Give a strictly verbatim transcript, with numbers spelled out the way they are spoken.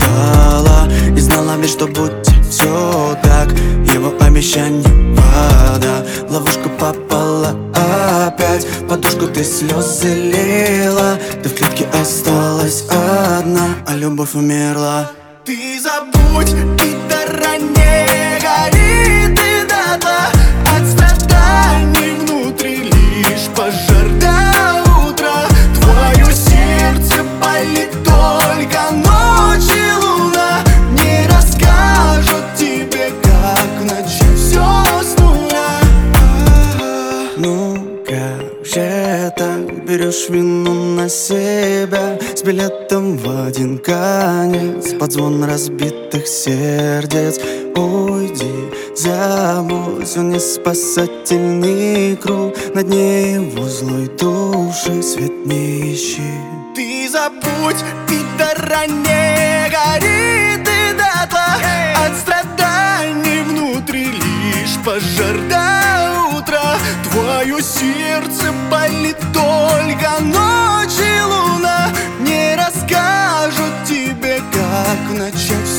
спала и знала ведь, что будет все так. Его обещание вода, в ловушку попала опять. В подушку ты слезы лила, ты в клетке осталась одна, а любовь умерла. Ты забудь, пидора, не горит и дотла. От страданий внутри лишь пожар до утра. Твое сердце болит только ночь и луна. Не расскажут тебе, как начать все с нуля. Ну как же так берешь вину на себя, с билетом в один конец, под звон разбитых сердец. Уйди, забудь, он не спасательный круг, на дне его злой души свет не ищи. Ты забудь, пидора, не горит и дотла. От страданий внутри лишь пожар до утра. Твое сердце болит только ночь и луна. Не расскажут тебе, как начать